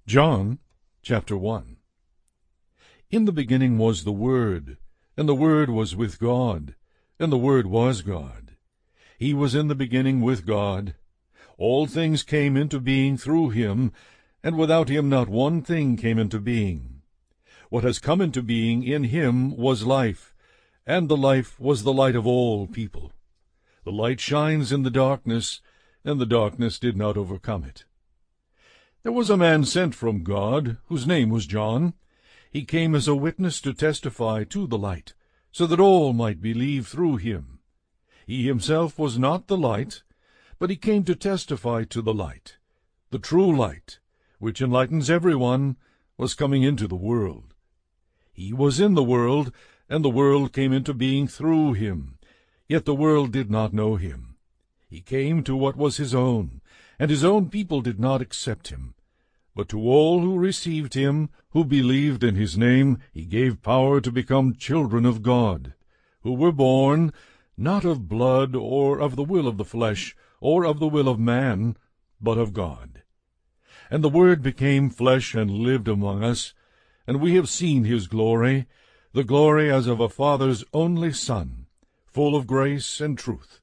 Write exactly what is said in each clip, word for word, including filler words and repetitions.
John chapter one. In the beginning was the Word, and the Word was with God, and the Word was God. He was in the beginning with God. All things came into being through him, and without him not one thing came into being. What has come into being in him was life, and the life was the light of all people. The light shines in the darkness, and the darkness did not overcome it. There was a man sent from God, whose name was John. He came as a witness to testify to the light, so that all might believe through him. He himself was not the light, but he came to testify to the light. The true light, which enlightens everyone, was coming into the world. He was in the world, and the world came into being through him, yet the world did not know him. He came to what was his own, and his own people did not accept him. But to all who received him, who believed in his name, he gave power to become children of God, who were born, not of blood, or of the will of the flesh, or of the will of man, but of God. And the Word became flesh and lived among us, and we have seen his glory, the glory as of a Father's only Son, full of grace and truth.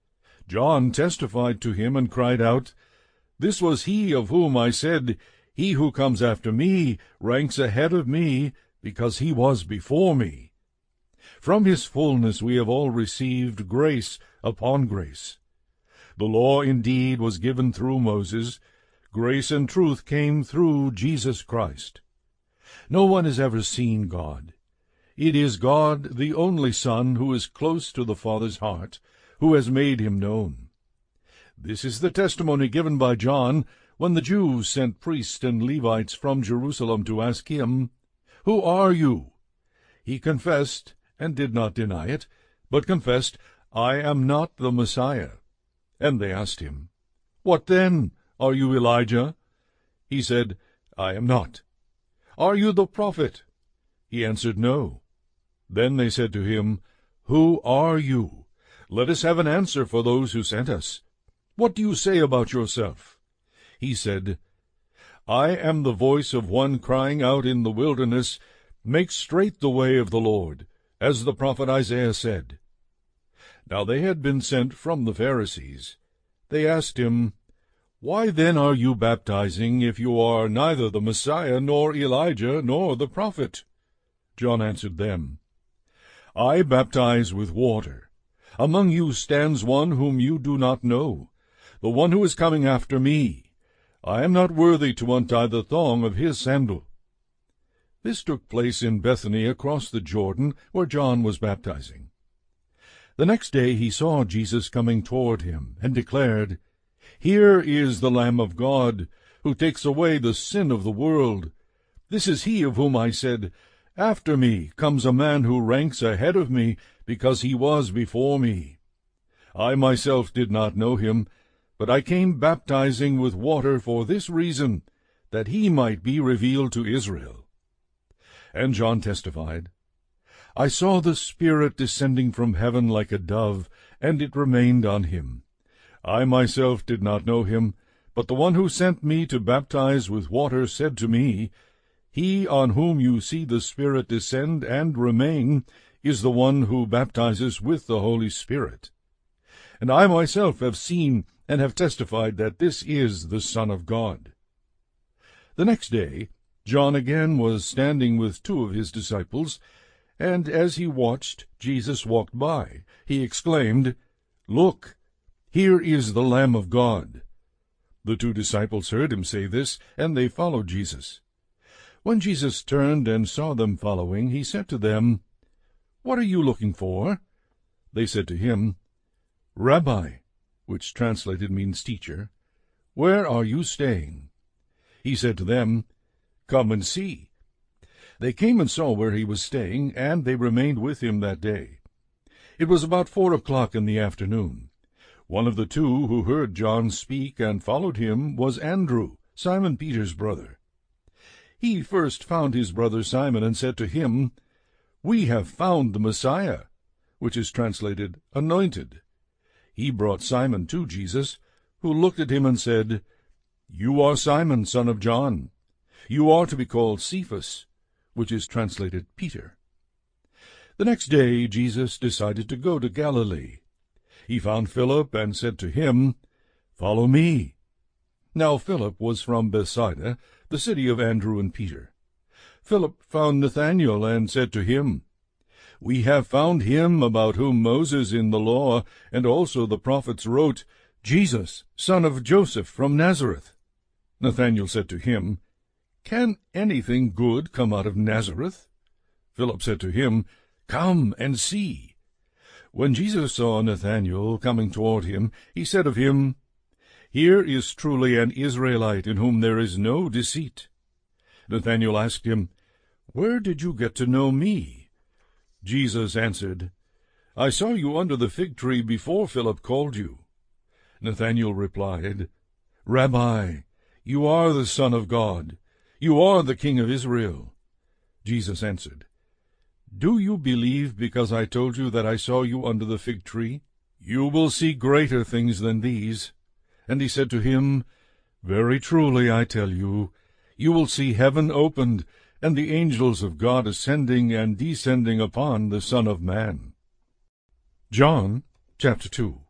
John testified to him and cried out, "This was he of whom I said, He who comes after me ranks ahead of me, because he was before me." From his fullness we have all received grace upon grace. The law indeed was given through Moses. Grace and truth came through Jesus Christ. No one has ever seen God. It is God, the only Son, who is close to the Father's heart, who has made him known. This is the testimony given by John, when the Jews sent priests and Levites from Jerusalem to ask him, "Who are you?" He confessed, and did not deny it, but confessed, "I am not the Messiah." And they asked him, "What then? Are you Elijah?" He said, "I am not." "Are you the prophet?" He answered, "No." Then they said to him, "Who are you? Let us have an answer for those who sent us. What do you say about yourself?" He said, "I am the voice of one crying out in the wilderness, 'Make straight the way of the Lord,' as the prophet Isaiah said." Now they had been sent from the Pharisees. They asked him, "Why then are you baptizing, if you are neither the Messiah, nor Elijah, nor the prophet?" John answered them, "I baptize with water. Among you stands one whom you do not know, the one who is coming after me. I am not worthy to untie the thong of his sandal." This took place in Bethany across the Jordan, where John was baptizing. The next day he saw Jesus coming toward him, and declared, "Here is the Lamb of God, who takes away the sin of the world. This is he of whom I said, 'After me comes a man who ranks ahead of me, because he was before me.' I myself did not know him, but I came baptizing with water for this reason, that he might be revealed to Israel." And John testified, "I saw the Spirit descending from heaven like a dove, and it remained on him. I myself did not know him, but the one who sent me to baptize with water said to me, 'He on whom you see the Spirit descend and remain is the one who baptizes with the Holy Spirit.' And I myself have seen and have testified that this is the Son of God." The next day John again was standing with two of his disciples, and as he watched Jesus walked by, he exclaimed, "Look, here is the Lamb of God." The two disciples heard him say this, and they followed Jesus. When Jesus turned and saw them following, he said to them, "What are you looking for?" They said to him, "Rabbi," which translated means teacher, "where are you staying?" He said to them, "Come and see." They came and saw where he was staying, and they remained with him that day. It was about four o'clock in the afternoon. One of the two who heard John speak and followed him was Andrew, Simon Peter's brother. He first found his brother Simon and said to him, "We have found the Messiah," which is translated anointed. He brought Simon to Jesus, who looked at him and said, "You are Simon, son of John. You are to be called Cephas, which is translated Peter." The next day Jesus decided to go to Galilee. He found Philip and said to him, "Follow me." Now Philip was from Bethsaida, the city of Andrew and Peter. Philip found Nathanael and said to him, "We have found him about whom Moses in the law and also the prophets wrote, Jesus, son of Joseph from Nazareth." Nathanael said to him, "Can anything good come out of Nazareth?" Philip said to him, "Come and see." When Jesus saw Nathanael coming toward him, he said of him, "Here is truly an Israelite in whom there is no deceit." Nathanael asked him, "Where did you get to know me?" Jesus answered, "I saw you under the fig tree before Philip called you." Nathanael replied, "Rabbi, you are the Son of God. You are the King of Israel." Jesus answered, "Do you believe because I told you that I saw you under the fig tree? You will see greater things than these." And he said to him, "Very truly I tell you, you will see heaven opened, and the angels of God ascending and descending upon the Son of Man." John chapter two.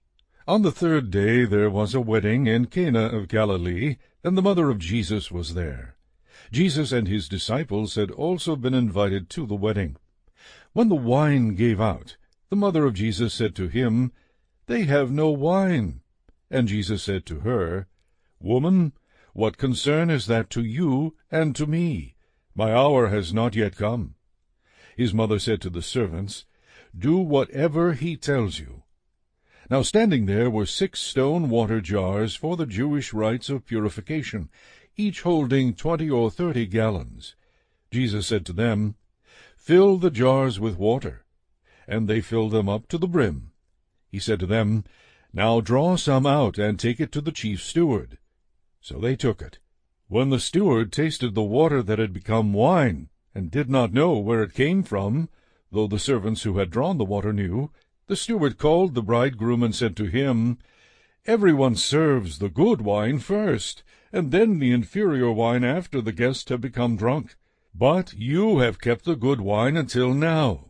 On the third day there was a wedding in Cana of Galilee, and the mother of Jesus was there. Jesus and his disciples had also been invited to the wedding. When the wine gave out, the mother of Jesus said to him, "They have no wine." And Jesus said to her, "Woman, what concern is that to you and to me? My hour has not yet come." His mother said to the servants, "Do whatever he tells you." Now standing there were six stone water jars for the Jewish rites of purification, each holding twenty or thirty gallons. Jesus said to them, "Fill the jars with water." And they filled them up to the brim. He said to them, "Now draw some out and take it to the chief steward." So they took it. When the steward tasted the water that had become wine, and did not know where it came from, though the servants who had drawn the water knew, the steward called the bridegroom and said to him, "Everyone serves the good wine first, and then the inferior wine after the guests have become drunk. But you have kept the good wine until now."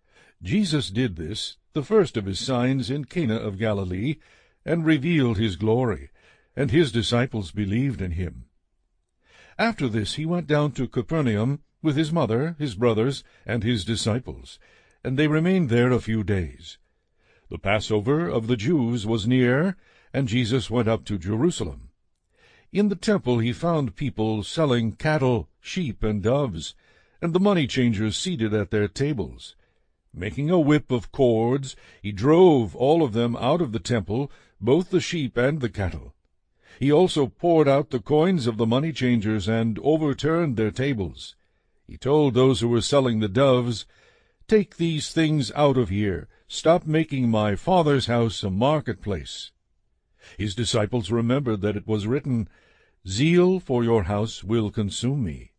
Jesus did this, the first of his signs in Cana of Galilee, and revealed his glory, and his disciples believed in him. After this he went down to Capernaum with his mother, his brothers, and his disciples, and they remained there a few days. The Passover of the Jews was near, and Jesus went up to Jerusalem. In the temple he found people selling cattle, sheep, and doves, and the money-changers seated at their tables. Making a whip of cords, he drove all of them out of the temple, both the sheep and the cattle. He also poured out the coins of the money-changers and overturned their tables. He told those who were selling the doves, "Take these things out of here. Stop making my Father's house a marketplace." His disciples remembered that it was written, "Zeal for your house will consume me."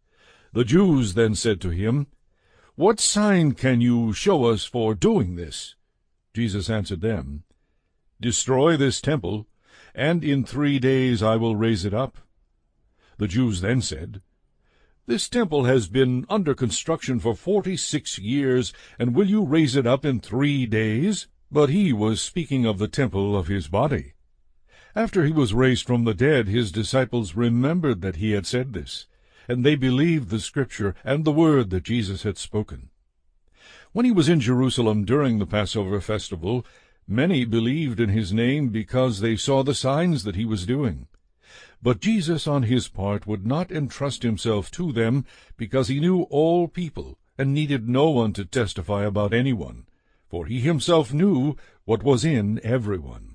The Jews then said to him, "What sign can you show us for doing this?" Jesus answered them, "Destroy this temple, and in three days I will raise it up." The Jews then said, "This temple has been under construction for forty-six years, and will you raise it up in three days?" But he was speaking of the temple of his body. After he was raised from the dead, his disciples remembered that he had said this, and they believed the Scripture and the word that Jesus had spoken. When he was in Jerusalem during the Passover festival, many believed in his name because they saw the signs that he was doing. But Jesus on his part would not entrust himself to them, because he knew all people and needed no one to testify about anyone, for he himself knew what was in everyone.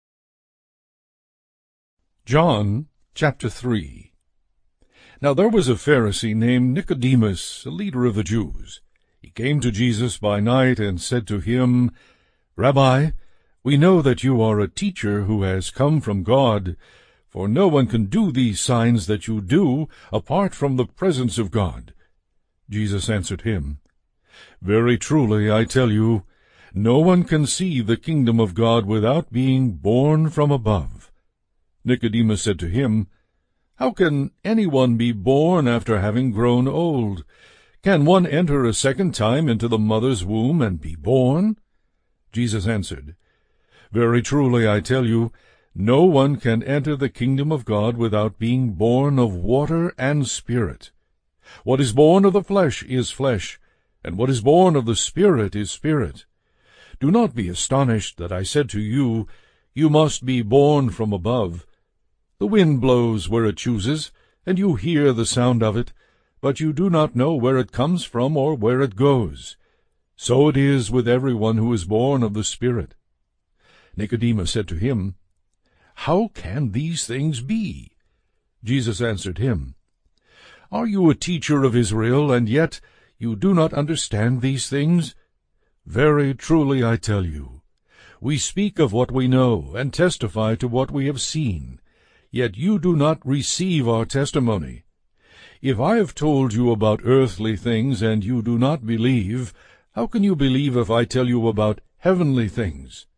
John chapter three. Now there was a Pharisee named Nicodemus, a leader of the Jews. He came to Jesus by night and said to him, "Rabbi, we know that you are a teacher who has come from God, for no one can do these signs that you do apart from the presence of God." Jesus answered him, "Very truly I tell you, no one can see the kingdom of God without being born from above." Nicodemus said to him, How can anyone be born after having grown old? Can one enter a second time into the mother's womb and be born? Jesus answered, Very truly I tell you, no one can enter the kingdom of God without being born of water and Spirit. What is born of the flesh is flesh, and what is born of the Spirit is spirit. Do not be astonished that I said to you, You must be born from above. The wind blows where it chooses, and you hear the sound of it, but you do not know where it comes from or where it goes. So it is with everyone who is born of the Spirit. Nicodemus said to him, How can these things be? Jesus answered him, Are you a teacher of Israel, and yet you do not understand these things? Very truly I tell you, we speak of what we know, and testify to what we have seen, yet you do not receive our testimony. If I have told you about earthly things, and you do not believe, how can you believe if I tell you about heavenly things?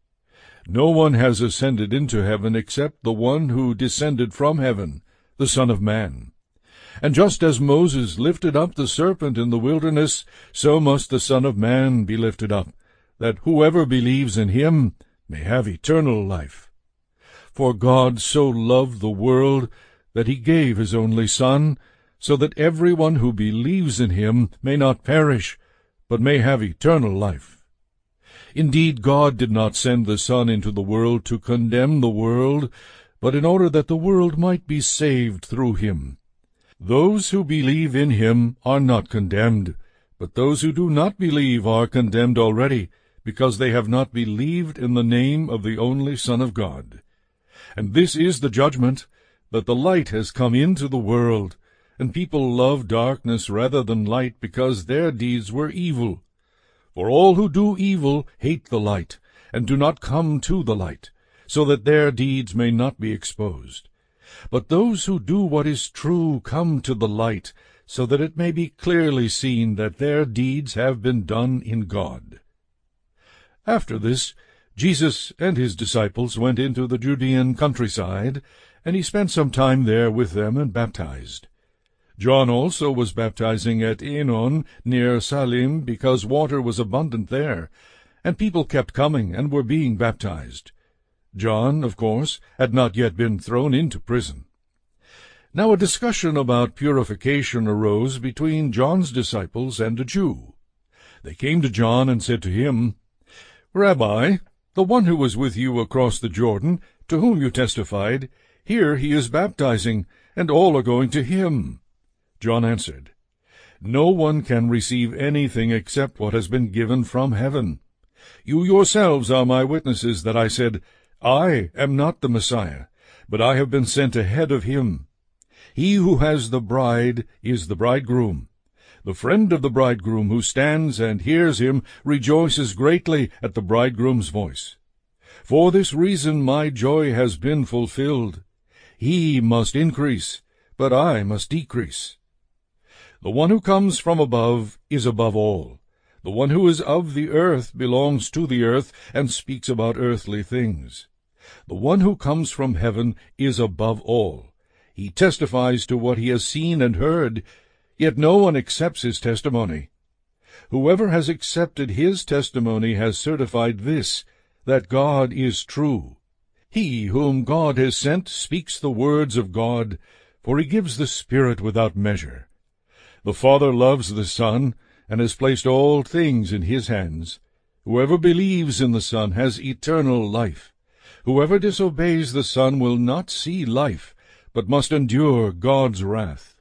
No one has ascended into heaven except the one who descended from heaven, the Son of Man. And just as Moses lifted up the serpent in the wilderness, so must the Son of Man be lifted up, that whoever believes in him may have eternal life. For God so loved the world that he gave his only Son, so that everyone who believes in him may not perish, but may have eternal life. Indeed, God did not send the Son into the world to condemn the world, but in order that the world might be saved through him. Those who believe in him are not condemned, but those who do not believe are condemned already, because they have not believed in the name of the only Son of God. And this is the judgment, that the light has come into the world, and people love darkness rather than light, because their deeds were evil. For all who do evil hate the light, and do not come to the light, so that their deeds may not be exposed. But those who do what is true come to the light, so that it may be clearly seen that their deeds have been done in God. After this, Jesus and his disciples went into the Judean countryside, and he spent some time there with them and baptized. John also was baptizing at Aenon near Salim, because water was abundant there, and people kept coming and were being baptized. John, of course, had not yet been thrown into prison. Now a discussion about purification arose between John's disciples and a Jew. They came to John and said to him, Rabbi, the one who was with you across the Jordan, to whom you testified, here he is baptizing, and all are going to him. John answered, No one can receive anything except what has been given from heaven. You yourselves are my witnesses that I said, I am not the Messiah, but I have been sent ahead of him. He who has the bride is the bridegroom. The friend of the bridegroom who stands and hears him rejoices greatly at the bridegroom's voice. For this reason my joy has been fulfilled. He must increase, but I must decrease. The one who comes from above is above all. The one who is of the earth belongs to the earth and speaks about earthly things. The one who comes from heaven is above all. He testifies to what he has seen and heard, yet no one accepts his testimony. Whoever has accepted his testimony has certified this, that God is true. He whom God has sent speaks the words of God, for he gives the Spirit without measure. The Father loves the Son, and has placed all things in his hands. Whoever believes in the Son has eternal life. Whoever disobeys the Son will not see life, but must endure God's wrath.